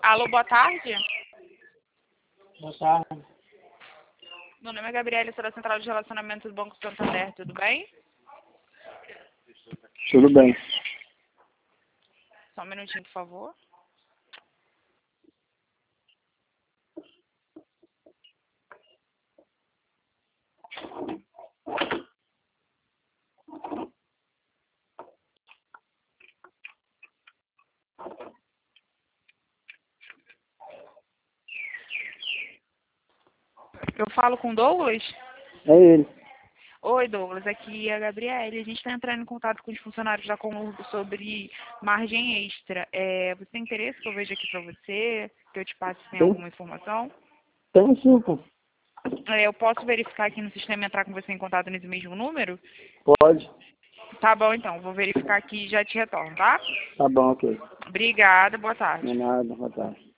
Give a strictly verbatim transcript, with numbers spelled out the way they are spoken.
Alô, boa tarde. Boa tarde. Meu nome é Gabriela, sou da Central de Relacionamento do Banco Santander, tudo bem? Tudo bem. Só um minutinho, por favor. Eu falo com o Douglas? É ele. Oi, Douglas, aqui é a Gabriela. A gente está entrando em contato com os funcionários da Conurb sobre margem extra. É, você tem interesse que eu veja aqui para você, que eu te passe se tem Tem, alguma informação? tem sim, pô. É, eu posso verificar aqui no sistema e entrar com você em contato nesse mesmo número? Pode. Tá bom, então. Vou verificar aqui e já te retorno, tá? Tá bom, ok. Obrigada, boa tarde. Não é nada, boa tarde.